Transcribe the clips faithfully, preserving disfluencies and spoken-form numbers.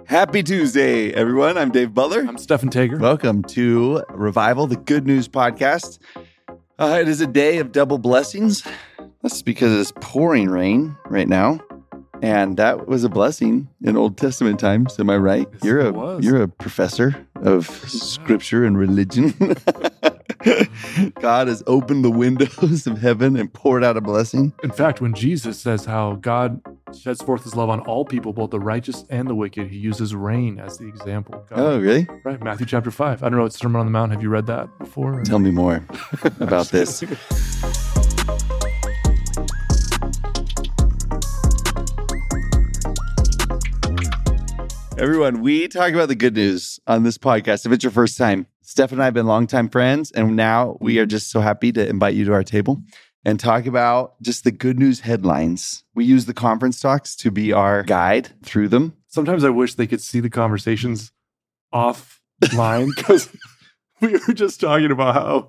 Happy Tuesday, everyone. I'm Dave Butler. I'm Stephen Tager. Welcome to Revival, the Good News Podcast. Uh, it is a day of double blessings. That's because it's pouring rain right now. And that was a blessing in Old Testament times. Am I right? Yes, you're a it was. You're a professor of scripture and religion. God has opened the windows of heaven and poured out a blessing. In fact, when Jesus says how God sheds forth his love on all people, both the righteous and the wicked, he uses rain as the example. God, Oh, really? Right, Matthew chapter five. I don't know, it's Sermon on the Mount. Have you read that before? Tell me more about this. Everyone, we talk about the good news on this podcast. If it's your first time, Steph and I have been longtime friends, and now we are just so happy to invite you to our table and talk about just the good news headlines. We use the conference talks to be our guide through them. Sometimes I wish they could see the conversations offline because we were just talking about how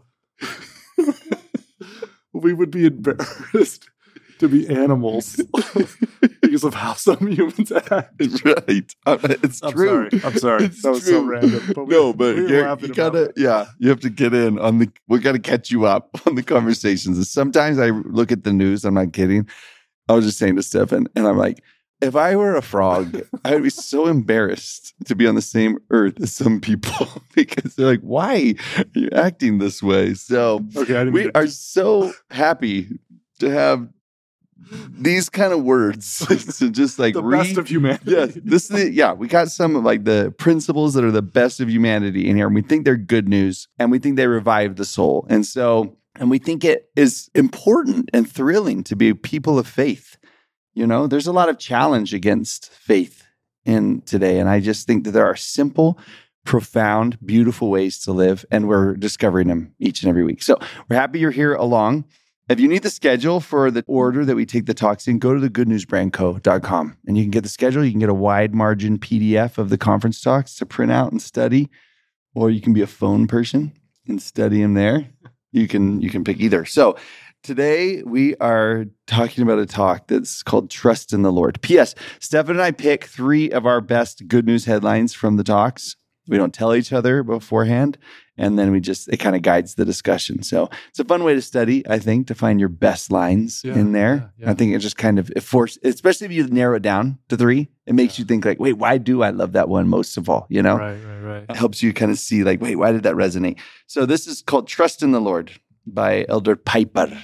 we would be embarrassed to be animals because of how some humans act. Right. Uh, it's I'm true. Sorry. I'm sorry. It's that was true. so random. But we, no, but we were you're, laughing you about gotta, it. yeah, you have to get in on the, we got to catch you up on the conversations. And sometimes I look at the news, I'm not kidding. I was just saying to Stephen, and I'm like, if I were a frog, I would be so embarrassed to be on the same earth as some people because they're like, why are you acting this way? So Okay, I didn't we get- are so happy to have these kind of words to just like the read. best of humanity. Yeah, this is the, yeah, we got some of like the principles that are the best of humanity in here, and we think they're good news, and we think they revive the soul. And so, and we think it is important and thrilling to be people of faith. You know, there's a lot of challenge against faith in today, and I just think that there are simple, profound, beautiful ways to live, and we're discovering them each and every week. So we're happy you're here along. If you need the schedule for the order that we take the talks in, go to the good news brand co dot com and you can get the schedule. You can get a wide margin P D F of the conference talks to print out and study, or you can be a phone person and study them there. You can, you can pick either. So today we are talking about a talk that's called Trust in the Lord. P S. Stephen and I pick three of our best good news headlines from the talks. We don't tell each other beforehand, and then we just, it kind of guides the discussion. So it's a fun way to study, I think, to find your best lines Yeah, in there. yeah, yeah. I think it just kind of, it forces, especially if you narrow it down to three, it makes Yeah. you think like, wait, why do I love that one most of all? You know, Right, right, right. it helps you kind of see like, wait, why did that resonate? So this is called Trust in the Lord by Elder Piper.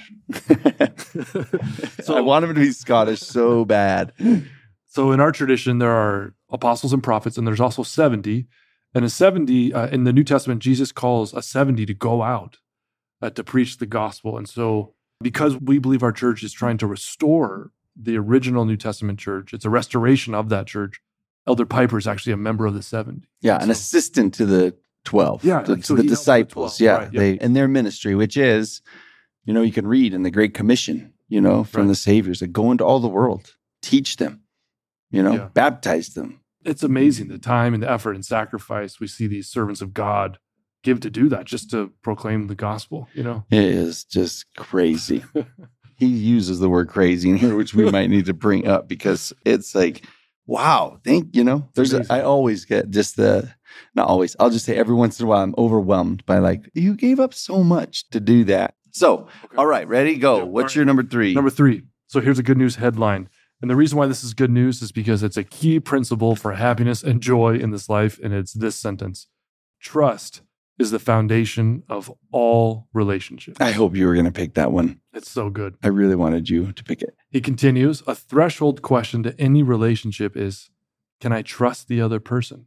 So- I want him to be Scottish so bad. So in our tradition, there are apostles and prophets, and there's also seventy. And a seventy, uh, in the New Testament, Jesus calls a seventy to go out uh, to preach the gospel. And so because we believe our church is trying to restore the original New Testament church, it's a restoration of that church. Elder Piper is actually a member of the seventy. Yeah, an So- assistant to the twelve. Yeah, the, like, so the he helps with the disciples. twelve, Yeah, right, yeah. they in their ministry, which is, you know, you can read in the Great Commission, you know, from Right. the Saviors, that go into all the world, teach them, you know, Yeah. baptize them. It's amazing the time and the effort and sacrifice we see these servants of God give to do that, just to proclaim the gospel, you know? It is just crazy. He uses the word crazy in here, which we might need to bring up because it's like, wow, thank you know. There's a, amazing. I always get just the not always. I'll just say every once in a while I'm overwhelmed by like you gave up so much to do that. So, Okay. all right, ready, go. Yeah, What's all your number three? Number three. So here's a good news headline. And the reason why this is good news is because it's a key principle for happiness and joy in this life. And it's this sentence: trust is the foundation of all relationships. I hope you were going to pick that one. It's so good. I really wanted you to pick it. He continues, a threshold question to any relationship is, can I trust the other person?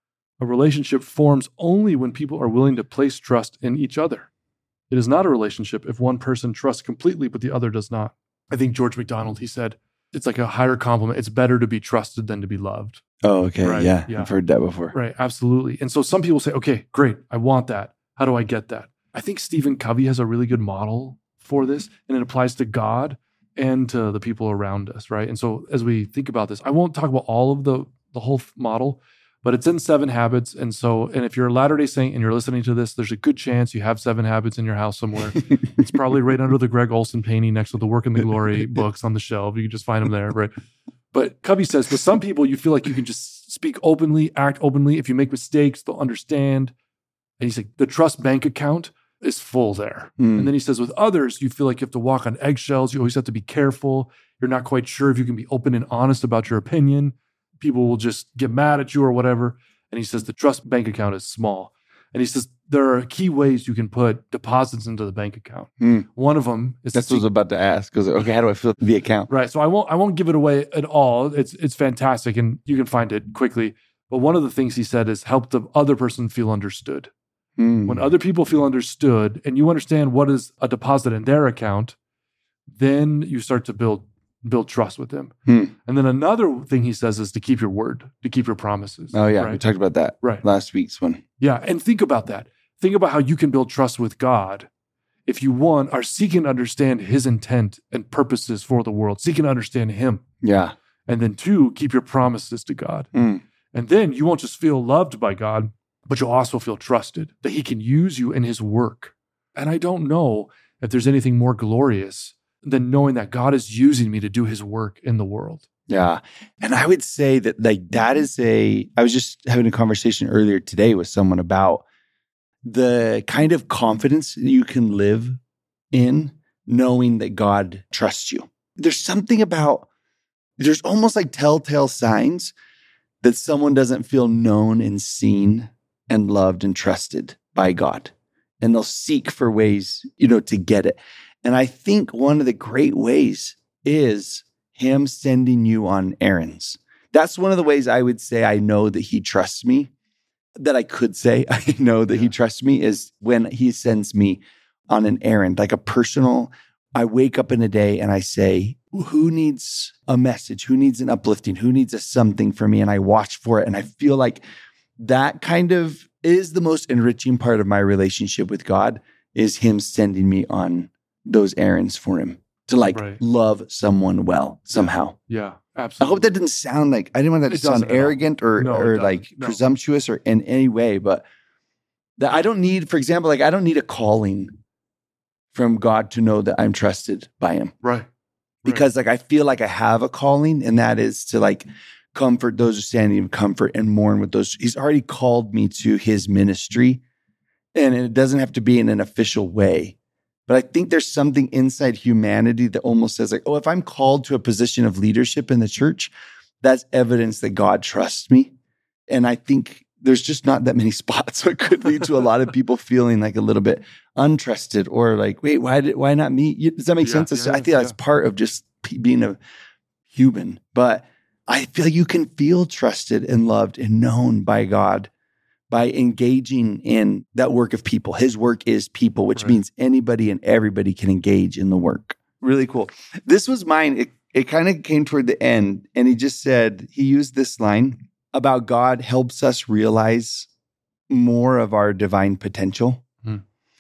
A relationship forms only when people are willing to place trust in each other. It is not a relationship if one person trusts completely, but the other does not. I think George MacDonald, he said, it's like a higher compliment. It's better to be trusted than to be loved. Oh, okay. Right, Yeah, yeah. I've heard that before. Right, absolutely. And so some people say, okay, great, I want that. How do I get that? I think Stephen Covey has a really good model for this, and it applies to God and to the people around us, right? And so as we think about this, I won't talk about all of the, the whole model, but it's in Seven Habits. And so, and if you're a Latter-day Saint and you're listening to this, there's a good chance you have Seven Habits in your house somewhere. It's probably right under the Greg Olson painting next to the Work and the Glory books on the shelf. You can just find them there, right? But Covey says, with some people, you feel like you can just speak openly, act openly. If you make mistakes, they'll understand. And he's like, the trust bank account is full there. Mm. And then he says, with others, you feel like you have to walk on eggshells. You always have to be careful. You're not quite sure if you can be open and honest about your opinion. People will just get mad at you or whatever. And he says the trust bank account is small. And he says there are key ways you can put deposits into the bank account. Mm. One of them is That's what I was about to ask. Because okay, how do I fill the account? Right. So I won't I won't give it away at all. It's it's fantastic and you can find it quickly. But one of the things he said is help the other person feel understood. Mm. When other people feel understood and you understand what is a deposit in their account, then you start to build build trust with them. Mm. And then another thing he says is to keep your word, to keep your promises. Oh yeah, right? we talked about that Right. last week's one. Yeah, and think about that. Think about how you can build trust with God if you, one, are seeking to understand his intent and purposes for the world, seeking to understand him. Yeah. And then two, keep your promises to God. Mm. And then you won't just feel loved by God, but you'll also feel trusted, that he can use you in his work. And I don't know if there's anything more glorious than knowing that God is using me to do his work in the world. Yeah. And I would say that like that is a, I was just having a conversation earlier today with someone about the kind of confidence that you can live in knowing that God trusts you. There's something about, there's almost like telltale signs that someone doesn't feel known and seen and loved and trusted by God. And they'll seek for ways, you know, to get it. And I think one of the great ways is him sending you on errands. That's one of the ways I would say I know that he trusts me, that I could say I know that Yeah. he trusts me is when he sends me on an errand, like a personal, I wake up in a day and I say, who needs a message? Who needs an uplifting? Who needs a something for me? And I watch for it. And I feel like that kind of is the most enriching part of my relationship with God is him sending me on those errands for him to like Right. love someone well somehow. Yeah, I absolutely. hope that didn't sound like, I didn't want that to It doesn't sound at all. arrogant or, No, it or doesn't. like No. presumptuous or in any way, but that I don't need, for example, like I don't need a calling from God to know that I'm trusted by him. Right. Because like I feel like I have a calling, and that is to like comfort those who stand in comfort and mourn with those. He's already called me to his ministry, and it doesn't have to be in an official way. But I think there's something inside humanity that almost says like, oh, if I'm called to a position of leadership in the church, that's evidence that God trusts me. And I think there's just not that many spots. So it could lead to a lot of people feeling like a little bit untrusted or like, wait, why did, why not me? You- Does that make Yeah, sense? It's- yeah, I think that's yeah. part of just p- being a human. But I feel you can feel trusted and loved and known by God by engaging in that work of people. His work is people, which Right. means anybody and everybody can engage in the work. Really cool. This was mine. It, it kind of came toward the end, and he just said, he used this line about God helps us realize more of our divine potential, Hmm.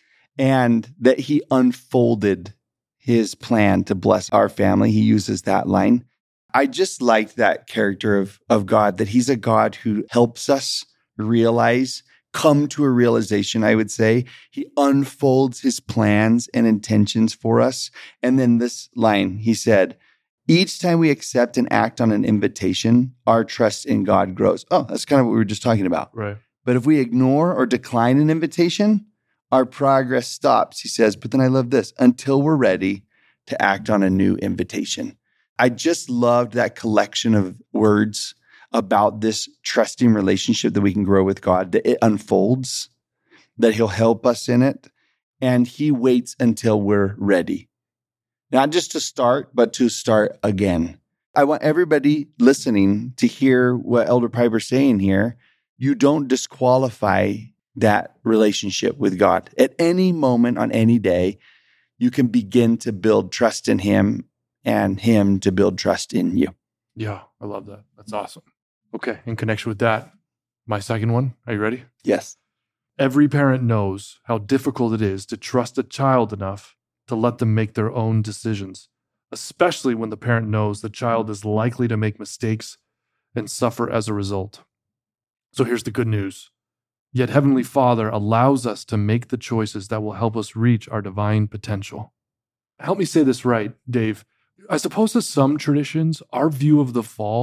and that he unfolded his plan to bless our family. He uses that line. I just liked that character of, of God, that he's a God who helps us realize, come to a realization, I would say. He unfolds his plans and intentions for us. And then this line, he said, each time we accept and act on an invitation, our trust in God grows. Oh, that's kind of what we were just talking about. Right. But if we ignore or decline an invitation, our progress stops, he says. But then I love this, until we're ready to act on a new invitation. I just loved that collection of words about this trusting relationship that we can grow with God, that it unfolds, that he'll help us in it, and he waits until we're ready. Not just to start, but to start again. I want everybody listening to hear what Elder Piper's saying here. You don't disqualify that relationship with God. At any moment on any day, you can begin to build trust in him and him to build trust in you. Yeah, I love that. That's awesome. Okay, in connection with that, my second one, are you ready? Yes. Every parent knows how difficult it is to trust a child enough to let them make their own decisions, especially when the parent knows the child is likely to make mistakes and suffer as a result. So here's the good news. Yet Heavenly Father allows us to make the choices that will help us reach our divine potential. Help me say this right, Dave. I suppose to some traditions, our view of the fall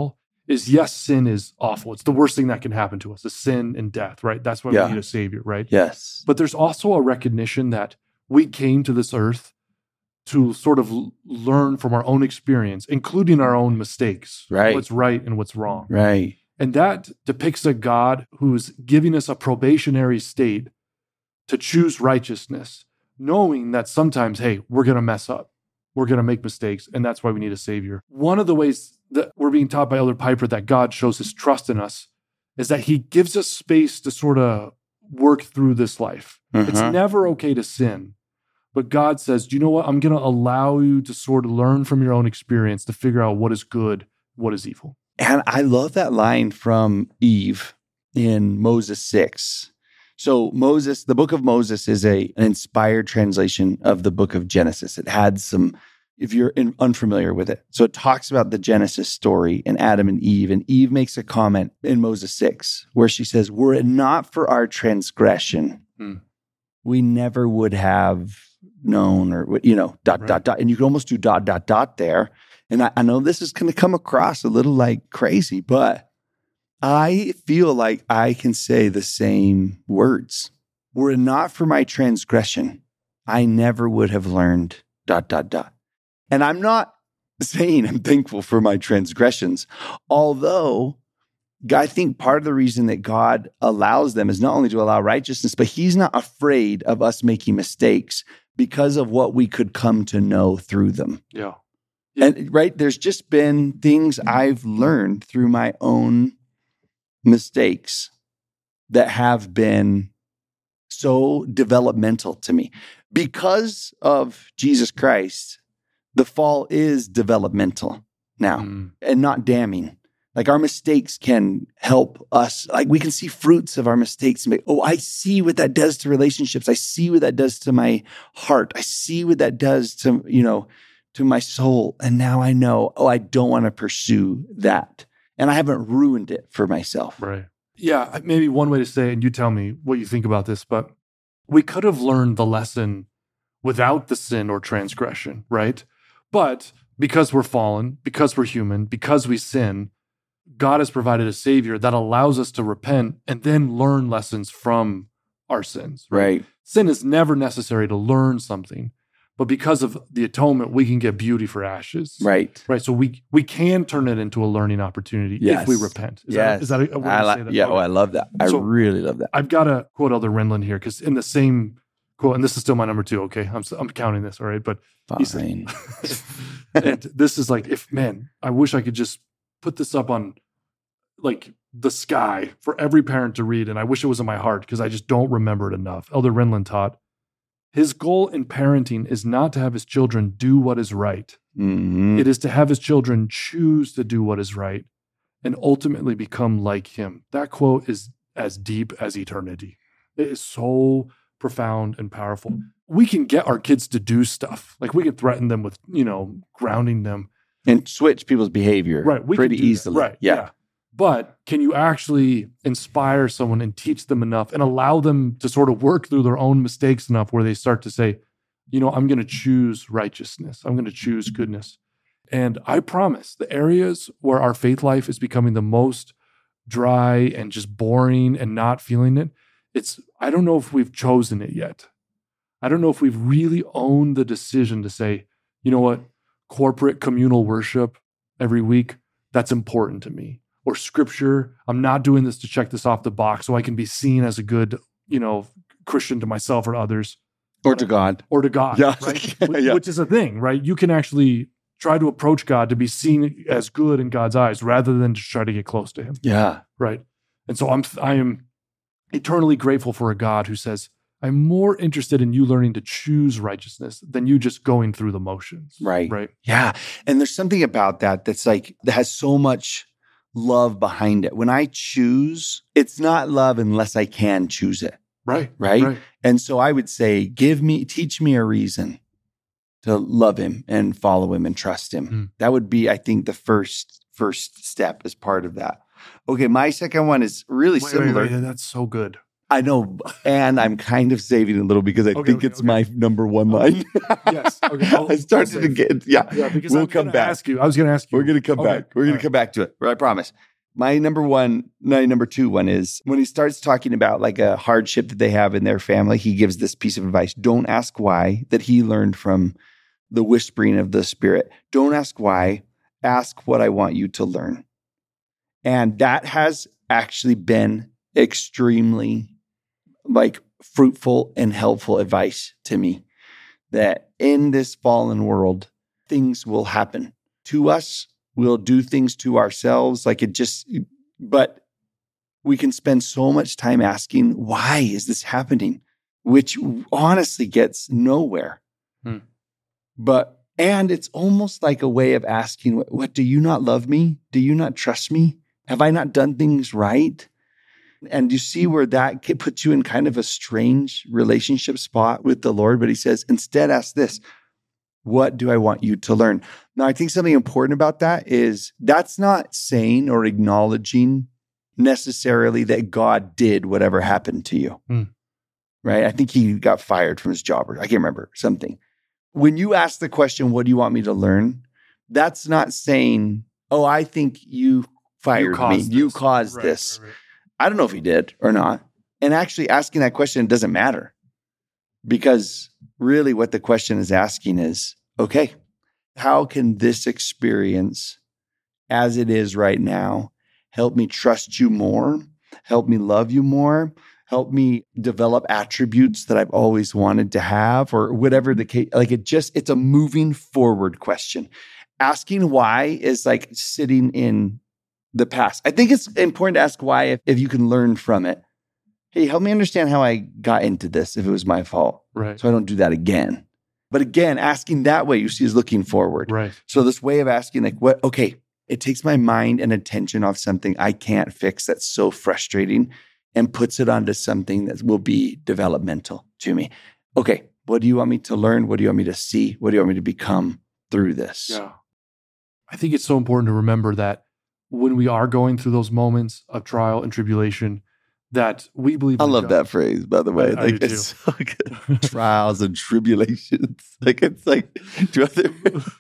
is yes, sin is awful. It's the worst thing that can happen to us, is sin and death, right? That's why Yeah. we need a savior, right? Yes. But there's also a recognition that we came to this earth to sort of l- learn from our own experience, including our own mistakes, Right. what's right and what's wrong. Right. And that depicts a God who's giving us a probationary state to choose righteousness, knowing that sometimes, hey, we're going to mess up. We're going to make mistakes, and that's why we need a savior. One of the ways that we're being taught by Elder Piper that God shows his trust in us is that he gives us space to sort of work through this life. It's Mhm. never okay to sin. But God says, do you know what? I'm going to allow you to sort of learn from your own experience to figure out what is good, what is evil. And I love that line from Eve in Moses six. So Moses, the book of Moses is a, an inspired translation of the book of Genesis. It had some, if you're in, unfamiliar with it. So it talks about the Genesis story and Adam and Eve. And Eve makes a comment in Moses six where she says, were it not for our transgression, Hmm. we never would have known, or, you know, dot, Right. dot, dot. And you can almost do dot, dot, dot there. And I, I know this is going to come across a little like crazy, but I feel like I can say the same words. Were it not for my transgression, I never would have learned dot, dot, dot. And I'm not saying I'm thankful for my transgressions, although I think part of the reason that God allows them is not only to allow righteousness, but he's not afraid of us making mistakes because of what we could come to know through them. Yeah. And right, there's just been things I've learned through my own mistakes that have been so developmental to me. Because of Jesus Christ, the fall is developmental now Mm. and not damning. Like our mistakes can help us. Like we can see fruits of our mistakes and be, oh, I see what that does to relationships. I see what that does to my heart. I see what that does to, you know, to my soul. And now I know, oh, I don't want to pursue that. And I haven't ruined it for myself. Right. Yeah. Maybe one way to say it, and you tell me what you think about this, but we could have learned the lesson without the sin or transgression, right? But because we're fallen, because we're human, because we sin, God has provided a savior that allows us to repent and then learn lessons from our sins. Right. Sin is never necessary to learn something, but because of the atonement, we can get beauty for ashes. Right. Right. So we we can turn it into a learning opportunity Yes. if we repent. Is yes. that, is that a, a way I to like, say that? yeah. Okay. Oh, I love that. I So- really love that. I've got to quote Elder Renlund here because in the same quote, and this is still my number two. Okay, I'm I'm counting this. All right, but he said- Fine. and this is like, if man, I wish I could just put this up on like the sky for every parent to read, and I wish it was in my heart because I just don't remember it enough. Elder Renlund taught, his goal in parenting is not to have his children do what is right. Mhm. It is to have his children choose to do what is right and ultimately become like him. That quote is as deep as eternity. It is so profound and powerful. We can get our kids to do stuff. Like we can threaten them with, you know, grounding them. And switch people's behavior Right. We pretty can do that. easily. Right. Yeah. But can you actually inspire someone and teach them enough and allow them to sort of work through their own mistakes enough where they start to say, you know, I'm going to choose righteousness. I'm going to choose goodness. And I promise the areas where our faith life is becoming the most dry and just boring and not feeling it, it's, I don't know if we've chosen it yet. I don't know if we've really owned the decision to say, you know what, corporate communal worship every week, that's important to me. Or scripture, I'm not doing this to check this off the box so I can be seen as a good, you know, Christian to myself or others. Or to God. Or to God, Yeah. right? Yeah. Which is a thing, right? You can actually try to approach God to be seen as good in God's eyes rather than to try to get close to him, Yeah. right? And so I'm I am eternally grateful for a God who says, I'm more interested in you learning to choose righteousness than you just going through the motions. Right. Right. Yeah. And there's something about that that's like, that has so much love behind it. When I choose, it's not love unless I can choose it. Right. Right. Right. And so I would say, give me, teach me a reason to love him and follow him and trust him. Mm. That would be, I think, the first, first step as part of that. Okay. My second one is really Wait, similar. wait, wait, that's so good. I know, and I'm kind of saving a little because I Okay, think okay, it's okay. my number one line. Yes. Okay. I'll- I started I'll to save. get, yeah. Yeah, because we'll I'm come gonna back. Ask you. I was going to ask you. We're going to come Okay, back. We're going all to come back to it. I promise. My number one, my number two one is when he starts talking about like a hardship that they have in their family, he gives this piece of advice. Don't ask why, that he learned from the whispering of the Spirit. Don't ask why. Ask what I want you to learn. And that has actually been extremely like fruitful and helpful advice to me, that in this fallen world, things will happen to us. We'll do things to ourselves. Like it just, but we can spend so much time asking, why is this happening? Which honestly gets nowhere. Hmm. But, and it's almost like a way of asking, what, what, do you not love me? Do you not trust me? Have I not done things right? And you see where that puts you in kind of a strange relationship spot with the Lord. But he says, instead, ask this, what do I want you to learn? Now, I think something important about that is that's not saying or acknowledging necessarily that God did whatever happened to you, Hmm. right? I think he got fired from his job, or I can't remember, something. When you ask the question, what do you want me to learn? That's not saying, oh, I think you fired me. caused You this. caused Right, this. right, right. I don't know if he did or not. And actually asking that question doesn't matter, because really what the question is asking is, okay, how can this experience as it is right now help me trust you more, help me love you more, help me develop attributes that I've always wanted to have, or whatever the case. Like it just, it's a moving forward question. Asking why is like sitting in the past. I think it's important to ask why if, if you can learn from it. Hey, help me understand how I got into this if it was my fault, Right. so I don't do that again. But again, asking that way, you see, is looking forward. Right. So this way of asking, like, what, okay, it takes my mind and attention off something I can't fix that's so frustrating and puts it onto something that will be developmental to me. Okay, what do you want me to learn? What do you want me to see? What do you want me to become through this? Yeah. I think it's so important to remember that when we are going through those moments of trial and tribulation, that we believe I in love God. that phrase, by the way. I- I like do it's so good. Trials and tribulations. Like it's like do other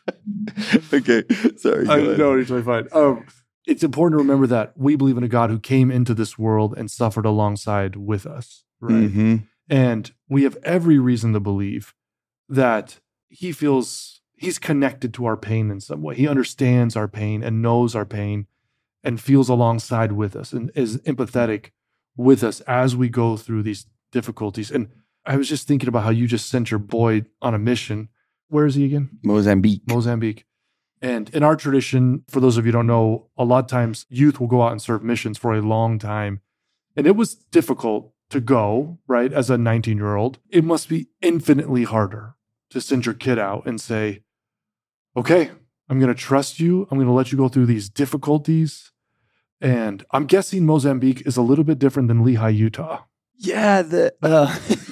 Okay. Sorry. Go I ahead. know it's totally fine. Um, it's important to remember that we believe in a God who came into this world and suffered alongside with us, right? Mhm. And we have every reason to believe that he feels he's connected to our pain in some way. He understands our pain and knows our pain and feels alongside with us and is empathetic with us as we go through these difficulties. And I was just thinking about how you just sent your boy on a mission. Where is he again? Mozambique. Mozambique. And in our tradition, for those of you who don't know, a lot of times youth will go out and serve missions for a long time. And it was difficult to go, right? As a nineteen-year-old, it must be infinitely harder to send your kid out and say, okay, I'm going to trust you. I'm going to let you go through these difficulties. And I'm guessing Mozambique is a little bit different than Lehi, Utah. Yeah, the uh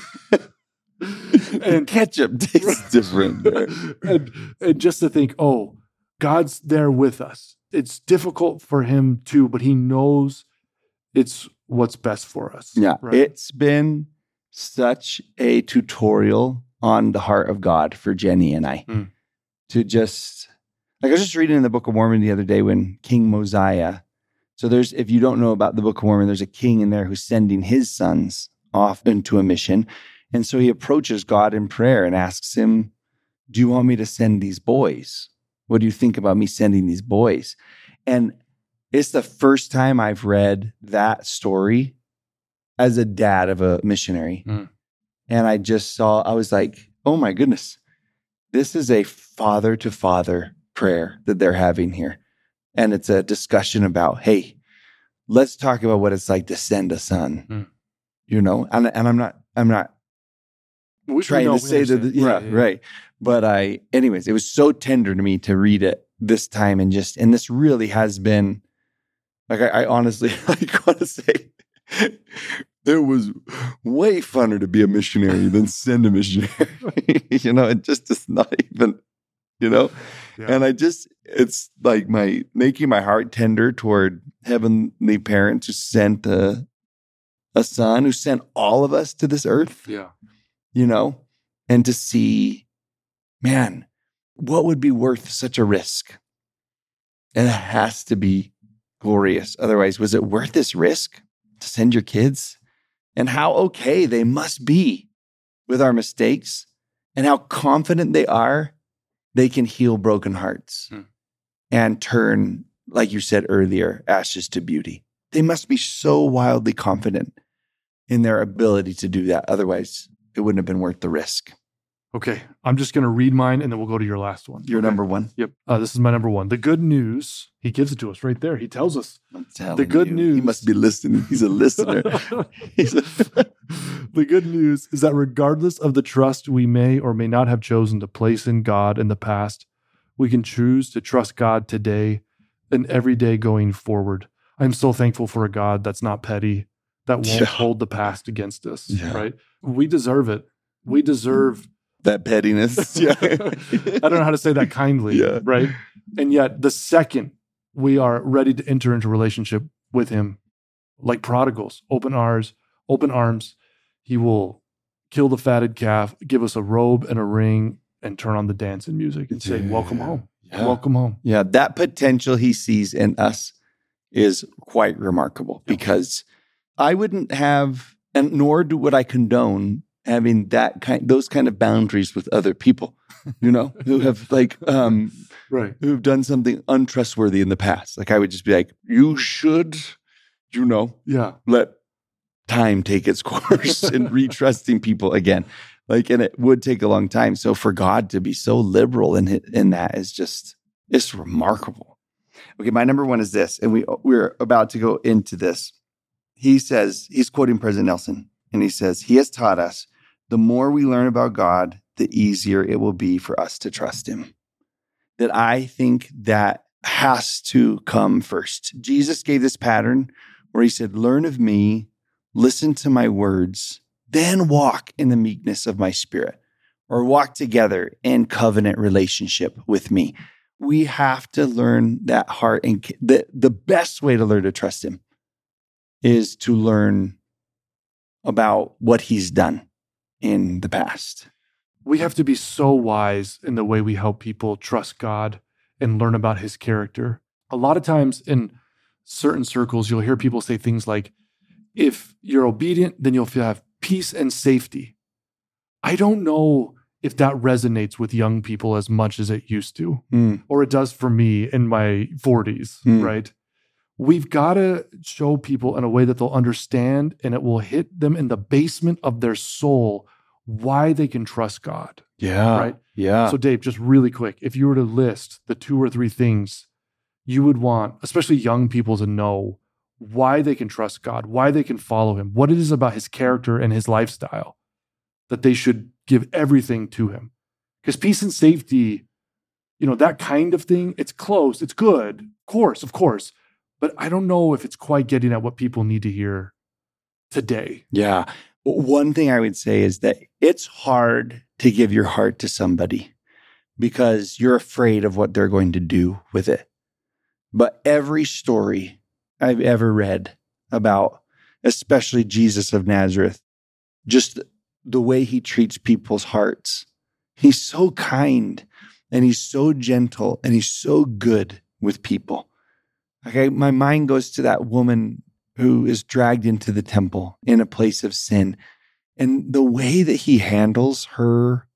and ketchup tastes different there. and, and just to think, oh, God's there with us. It's difficult for him too, but he knows it's what's best for us. Yeah. Right? It's been such a tutorial on the heart of God for Jenny and I. Mm. To just, like I was just reading in the Book of Mormon the other day when King Mosiah, so there's, if you don't know about the Book of Mormon, there's a king in there who's sending his sons off into a mission. And so he approaches God in prayer and asks him, do you want me to send these boys? What do you think about me sending these boys? And it's the first time I've read that story as a dad of a missionary. Mm. And I just saw, I was like, oh my goodness, this is a father to father prayer that they're having here. And it's a discussion about, hey, let's talk about what it's like to send a son, Mm. you know? And, and I'm not, I'm not We- we trying know, to we say that, understand. yeah, Right, yeah. right. But I, anyways, it was so tender to me to read it this time. And just, and this really has been, like, I, I honestly, like, want to say, it was way funner to be a missionary than send a missionary. You know, it just is not even, you know? Yeah. And I just, it's like my, making my heart tender toward heavenly parents who sent a, a son who sent all of us to this earth, Yeah. you know, and to see, man, what would be worth such a risk? And it has to be glorious. Otherwise, was it worth this risk to send your kids? And how okay they must be with our mistakes and how confident they are they can heal broken hearts hmm. and turn, like you said earlier, ashes to beauty. They must be so wildly confident in their ability to do that. Otherwise, it wouldn't have been worth the risk. Okay, I'm just going to read mine and then we'll go to your last one. Your okay? number one? Yep. Uh, this is my number one. The good news, he gives it to us right there. He tells us. I'm telling the good you, news. He must be listening. He's a listener. He's a the good news is that regardless of the trust we may or may not have chosen to place in God in the past, we can choose to trust God today and every day going forward. I'm so thankful for a God that's not petty, that won't Yeah. hold the past against us, Yeah. right? We deserve it. We deserve that pettiness. Yeah. I don't know how to say that kindly, Yeah. right? And yet the second we are ready to enter into relationship with him, like prodigals, open arms, open arms, he will kill the fatted calf, give us a robe and a ring, and turn on the dancing music and say, Yeah. welcome home. Yeah. Welcome home. Yeah, that potential he sees in us is quite remarkable because I wouldn't have, and nor do would I condone having that kind, those kind of boundaries with other people, you know, who have like, um, Right. who've done something untrustworthy in the past. Like I would just be like, you should, you know, Yeah. let time take its course in retrusting people again. Like, and it would take a long time. So for God to be so liberal in in that is just, it's remarkable. Okay, my number one is this, and we we're about to go into this. He says, he's quoting President Nelson, and he says, he has taught us the more we learn about God, the easier it will be for us to trust him. That I think that has to come first. Jesus gave this pattern where he said, learn of me, listen to my words, then walk in the meekness of my spirit, or walk together in covenant relationship with me. We have to learn that heart. And the, the best way to learn to trust him is to learn about what he's done in the past. We have to be so wise in the way we help people trust God and learn about his character. A lot of times in certain circles, you'll hear people say things like, if you're obedient, then you'll have peace and safety. I don't know if that resonates with young people as much as it used to, Mm. or it does for me in my forties, Mm. right? We've got to show people in a way that they'll understand and it will hit them in the basement of their soul why they can trust God. Yeah. Right? Yeah. So Dave, just really quick, if you were to list the two or three things you would want, especially young people, to know why they can trust God, why they can follow him, what it is about his character and his lifestyle that they should give everything to him. Because peace and safety, you know, that kind of thing, it's close, it's good, of course, of course. But I don't know if it's quite getting at what people need to hear today. Yeah. One thing I would say is that it's hard to give your heart to somebody because you're afraid of what they're going to do with it. But every story I've ever read about, especially Jesus of Nazareth, just the way he treats people's hearts, he's so kind and he's so gentle and he's so good with people. Okay, my mind goes to that woman who is dragged into the temple in a place of sin. And the way that he handles her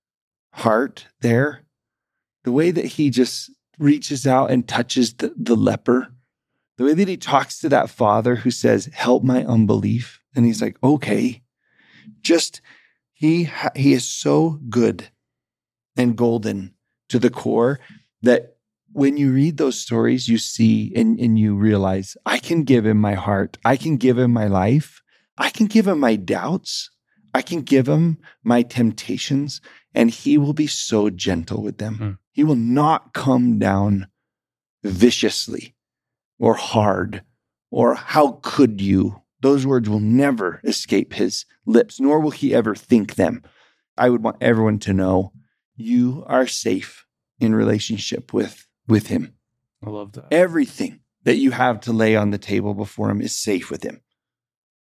heart there, the way that he just reaches out and touches the, the leper, the way that he talks to that father who says, help my unbelief. And he's like, okay, just, he, ha- he is so good and golden to the core that when you read those stories, you see and, and you realize, I can give him my heart. I can give him my life. I can give him my doubts. I can give him my temptations, and he will be so gentle with them. Mm. He will not come down viciously or hard or how could you? Those words will never escape his lips, nor will he ever think them. I would want everyone to know you are safe in relationship with with him. I love that. Everything that you have to lay on the table before him is safe with him.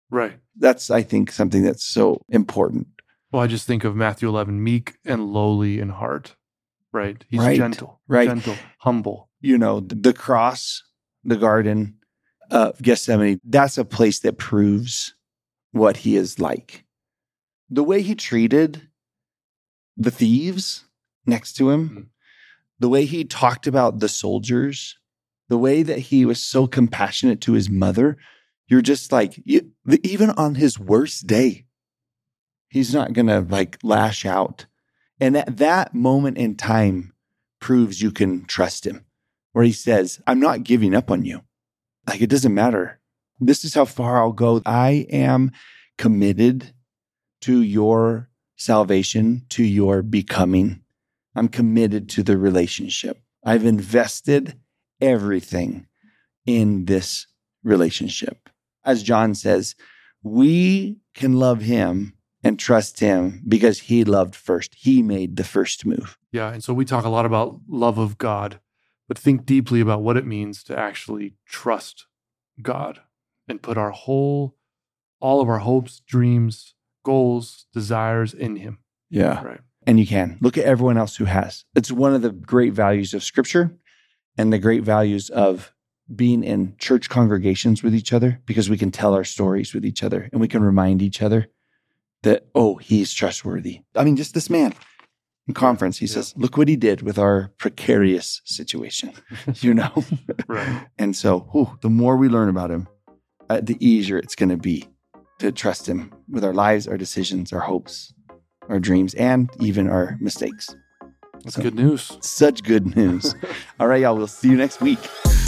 Right. That's, I think, something that's so important. Well, I just think of Matthew eleven, meek and lowly in heart, right? He's Right, gentle, right. gentle, humble. You know, the cross, the garden of Gethsemane, that's a place that proves what he is like. The way he treated the thieves next to him, mm-hmm. the way he talked about the soldiers, the way that he was so compassionate to his mother, you're just like, you, even on his worst day, he's not going to like lash out. And at that moment in time proves you can trust him, where he says, I'm not giving up on you. Like, it doesn't matter. This is how far I'll go. I am committed to your salvation, to your becoming. I'm committed to the relationship. I've invested everything in this relationship. As John says, we can love him and trust him because he loved first. He made the first move. Yeah. And so we talk a lot about love of God, but think deeply about what it means to actually trust God and put our whole, all of our hopes, dreams, goals, desires in him. Yeah. Right. And you can. Look at everyone else who has. It's one of the great values of Scripture and the great values of being in church congregations with each other, because we can tell our stories with each other and we can remind each other that, oh, he's trustworthy. I mean, just this man in conference, he yeah. says, look what he did with our precarious situation, you know? Right. And so whew, the more we learn about him, uh, the easier it's going to be to trust him with our lives, our decisions, our hopes, our dreams, and even our mistakes. That's so, good news. Such good news. All right, y'all. We'll see you next week.